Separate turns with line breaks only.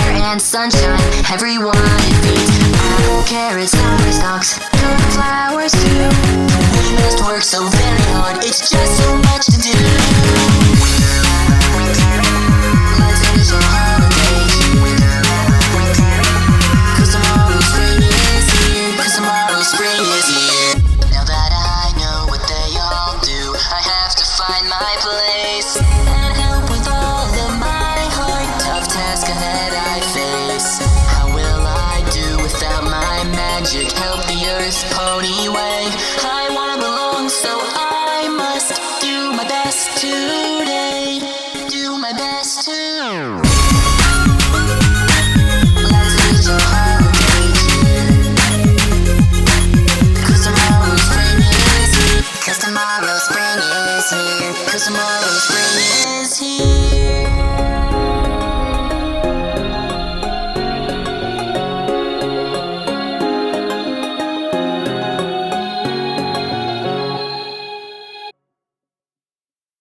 air and sunshine, everyone it feeds. Apple, carrots, summer stocks, flowers too. We must work so very hard, it's just so much to do. Let's finish our holidays, 'cause tomorrow spring is here, 'cause tomorrow spring is here. Now that I know what they all do, I have to find my place and help with all of my heart. Tough task ahead I face. How will I do without my magic? Help the earth pony way.